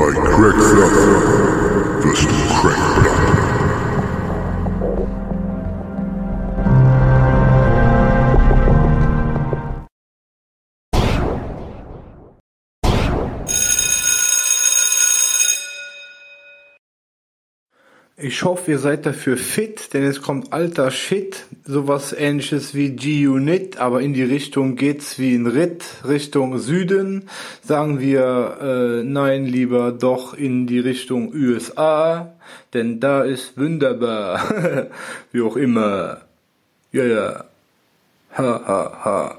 Bei Cracksachen wirst du Crackblatt. Ich hoffe, ihr seid dafür fit, denn es kommt alter Shit, sowas ähnliches wie G-Unit, aber in die Richtung geht's wie ein Ritt, Richtung Süden. Sagen wir, nein, lieber doch in die Richtung USA, denn da ist wunderbar, wie auch immer. Ja, ja, ha, ha, ha.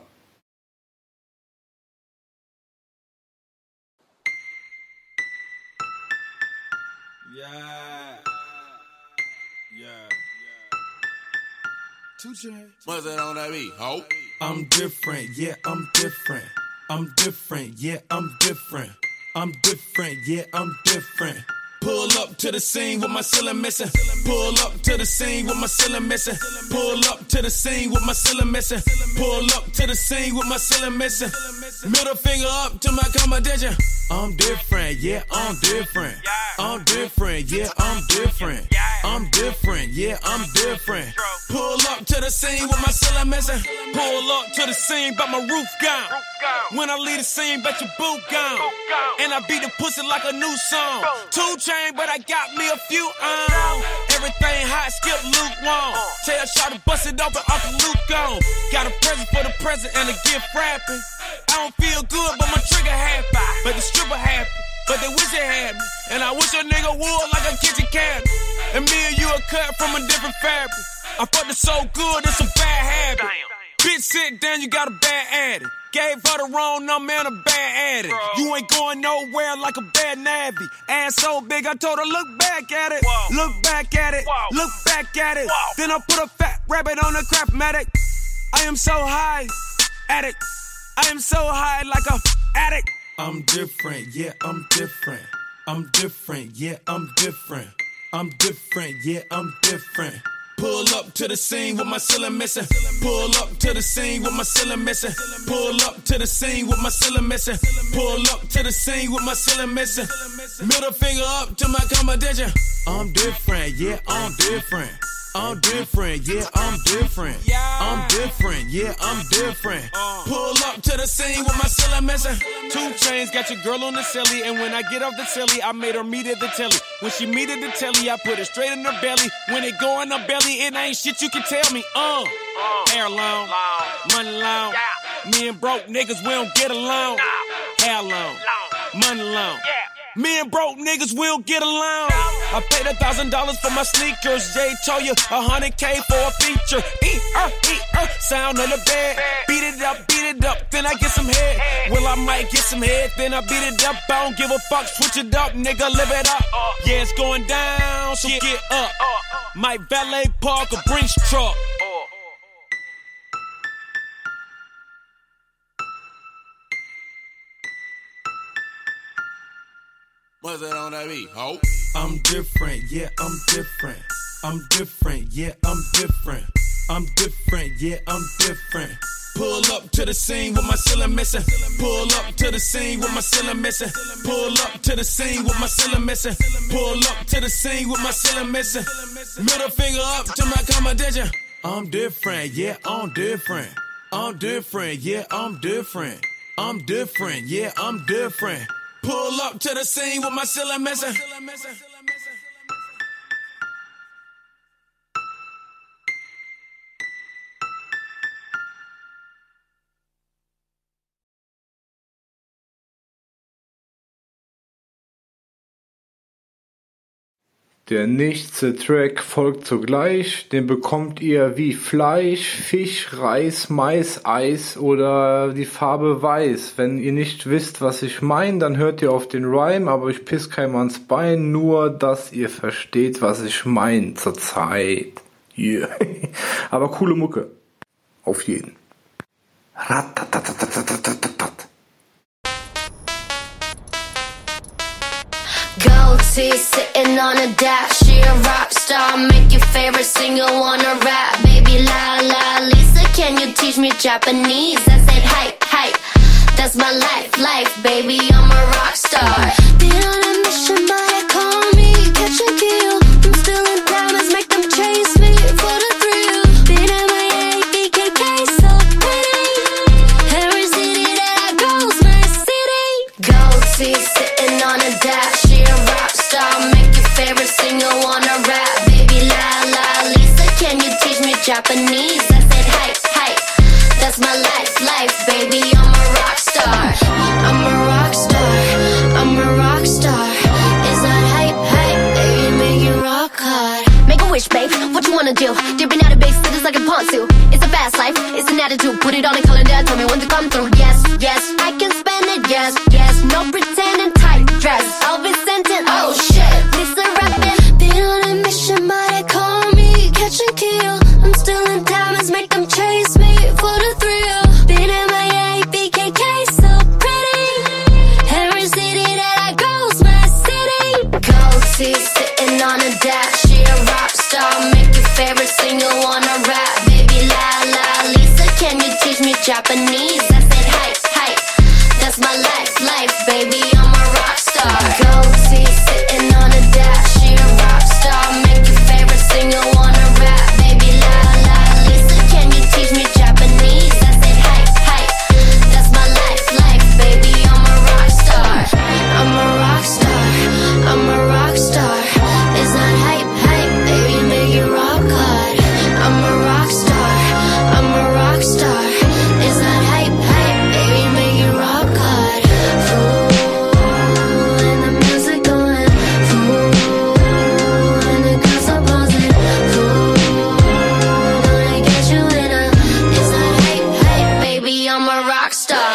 What's that on that beat, ho? I'm different, yeah, I'm different. I'm different, yeah, I'm different. I'm different, yeah, I'm different. Pull up to the scene with my ceiling missing. Pull up to the scene with my ceiling missing. Pull up to the scene with my ceiling missing. Pull up to the scene with my ceiling missing. Middle finger up to my competition. I'm different, yeah, I'm different. I'm different, yeah, I'm different. I'm different, yeah, I'm different. Pull up to the scene with my ceiling missing. Pull up to the scene, but my roof gone. When I leave the scene, bet your boot gone. And I beat the pussy like a new song. 2 Chainz, but I got me a few on. Everything hot, skip lukewarm. Tell Shawty to bust it open, Uncle Luke gone. Got a present for the present and a gift wrapping. I don't feel good, but my trigger happy. But the stripper happy, but they wish they had me. And I wish a nigga would like a kitchen cabinet. And me and you are cut from a different fabric. I fucked it so good, it's a bad habit. Bitch, sit down, you got a bad addict. Gave her the wrong number and a bad addict. You ain't going nowhere like a bad navvy. Ass so big, I told her, look back at it. Look back at it. Look back at it. Then I put a fat rabbit on a Craftmatic. I am so high, addict. I am so high like a addict. I'm different, yeah, I'm different. I'm different, yeah, I'm different. I'm different, yeah, I'm different. Pull up to the scene with my ceiling missing. Pull up to the scene with my ceiling missing. Pull up to the scene with my ceiling missing. Pull up to the scene with my ceiling missing. Middle finger up to my competition. I'm different, yeah, I'm different. I'm different, yeah, I'm different. I'm different, yeah, I'm different. Pull up to the scene with my ceiling missing. 2 Chainz got your girl on the silly, and when I get off the silly, I made her meet at the telly. When she meet at the telly, I put it straight in her belly. When it go in her belly, it ain't shit you can tell me. Hair long, money long. Me and broke niggas, we don't get along. Hair long, money long. Me and broke niggas will get along. I paid $1,000 for my sneakers. Jay told you $100K for a feature. Sound on the bed. Beat it up, then I get some head. Well, I might get some head, then I beat it up. I don't give a fuck, switch it up, nigga, live it up. Yeah, it's going down, so get up. Might valet park a Brinks truck. What's that on that beat, ho? I'm different, yeah, I'm different. I'm different, yeah, I'm different. I'm different, yeah, I'm different. Pull up to the scene with my ceiling missing. Pull up to the scene with my ceiling missing. Pull up to the scene with my ceiling missing. Pull up to the scene with my ceiling missing. Middle finger up to my competition. I'm different, yeah, I'm different. I'm different, yeah, I'm different. I'm different, yeah, I'm different. Pull up to the scene with my ceiling missing. Der nächste Track folgt sogleich, den bekommt ihr wie Fleisch, Fisch, Reis, Mais, Eis oder die Farbe Weiß. Wenn ihr nicht wisst, was ich meine, dann hört ihr auf den Rhyme, aber ich piss keinem ans Bein, nur dass ihr versteht, was ich meine zur Zeit. Yeah. Aber coole Mucke. Auf jeden. Goatee sitting on a dash, she a rock star, make your favorite singer wanna rap. Baby la la Lisa, can you teach me Japanese? I said hype, hype, that's my life, baby, I'm a rock star. Been on a mission favorite singer wanna rap? Baby la la Lisa, can you teach me Japanese? I said hi, hi, that's my life, baby, I'm a rock star. I'm a rock star, I'm a rock star. Is that hype, baby, make it rock hard. Make a wish, babe, what you wanna do? Dipping out of big cities like a pontoon. It's a fast life, it's an attitude. Put it on a calendar, tell me when to come through. Yes, yes, I can spend it, yes, yes. No pretending, tight dress, I'll be sent in, oh shit. Lisa rapping, been on a mission, but they call me catch and kill. I'm still in diamonds, make them chase me for the thrill. Been MIA, BKK, so pretty. Every city that I go's my city. Gold teeth sitting on a dash, she a rock star. Make your favorite singer wanna rap. Baby la la Lisa, can you teach me Japanese? I said hi, hi, that's my life, baby, I'm a rock star. Gold teeth sitting on a dash, she a rock star. Make your favorite singer wanna rap. Baby la la Lisa, can you teach me Japanese? I said hi, hi, that's my life, baby, I'm a rock star. I'm a rock star, I'm a rock star. Is that hype, baby, make it rock hard. I'm a rock star, I'm a rock star. Is that hype, baby, make it rock hard. Fool, and the music going. Fool, and the girls are buzzing. Fool, gonna get you in a. Is that hype, baby, I'm a rock star.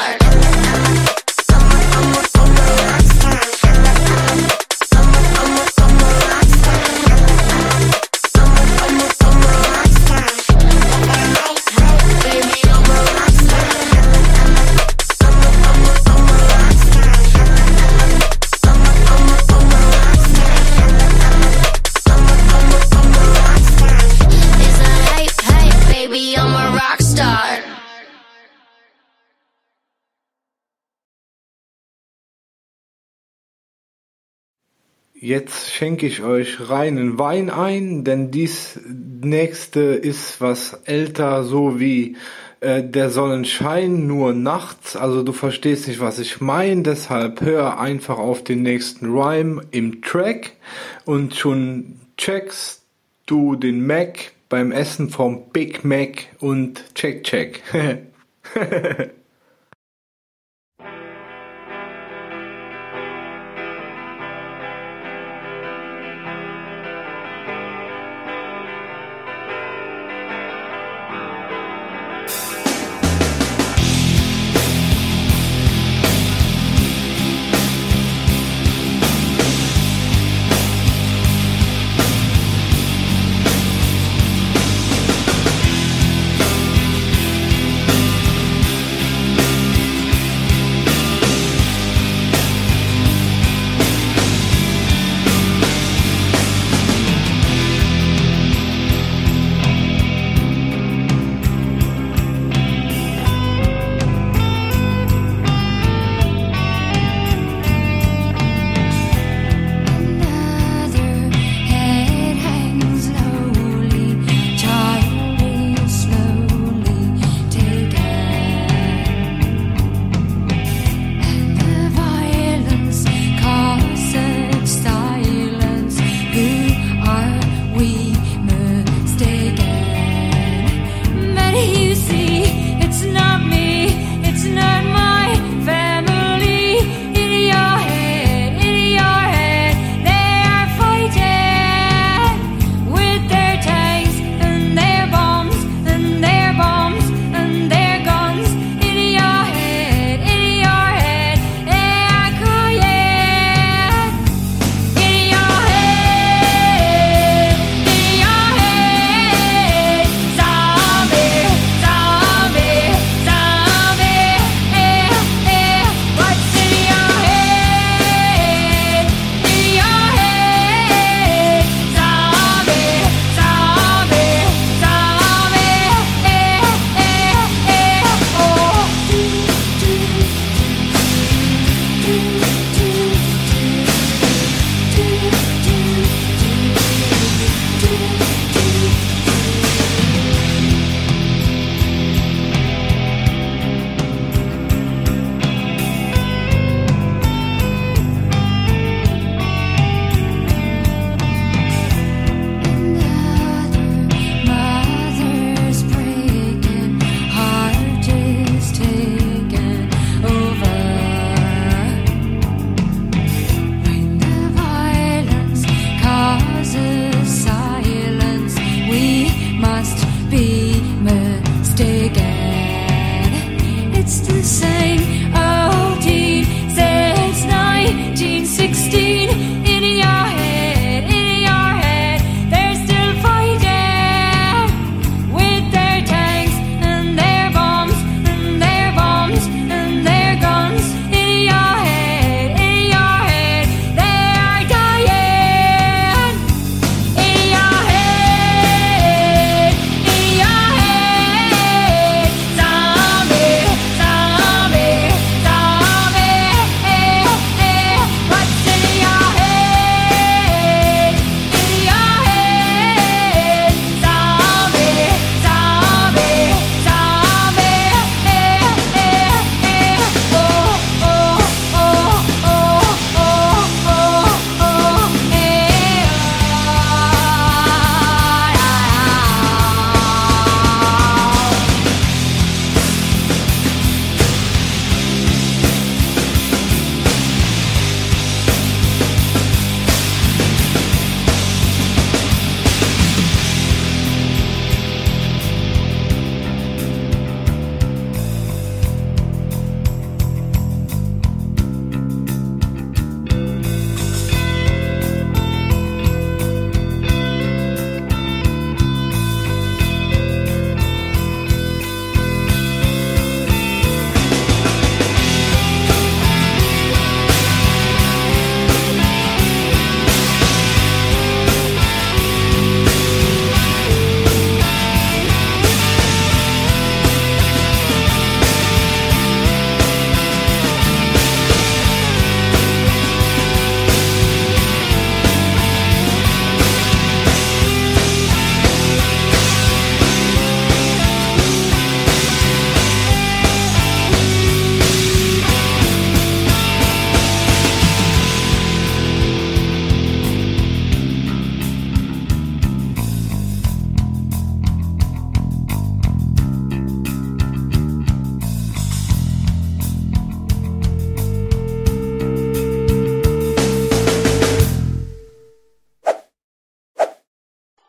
Jetzt schenke ich euch reinen Wein ein, denn dies nächste ist was älter, so wie der Sonnenschein, nur nachts. Also du verstehst nicht, was ich meine, deshalb hör einfach auf den nächsten Rhyme im Track und schon checkst du den Mac beim Essen vom Big Mac und check.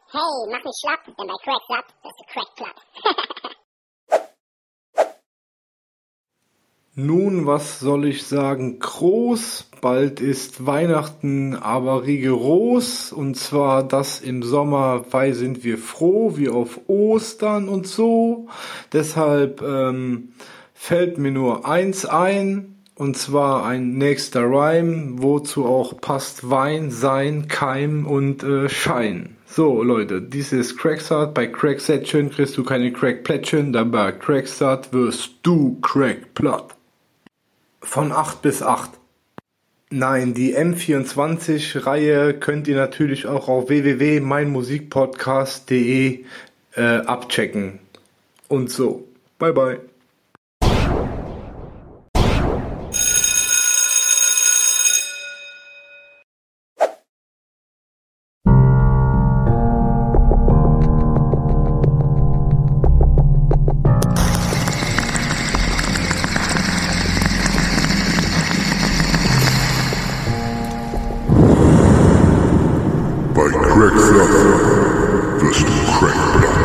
Hey, mach nicht schlapp, denn bei Crack Club wirst du Crack platt. Nun, was soll ich sagen? Groß, bald ist Weihnachten, aber rigoros. Und zwar das im Sommer, weil sind wir froh, wie auf Ostern und so. Deshalb fällt mir nur eins ein, und zwar ein nächster Rhyme, wozu auch passt Wein, Sein, Keim und Schein. So Leute, dies ist Crackstart. Bei Cracksätchen kriegst du keine Crackplättchen, dann bei Crackstart wirst du Crackplatt. Von 8 bis 8. Nein, die M24-Reihe könnt ihr natürlich auch auf www.meinmusikpodcast.de abchecken. Und so. Bye bye. Bei Crackstart wirst du Crackplatt.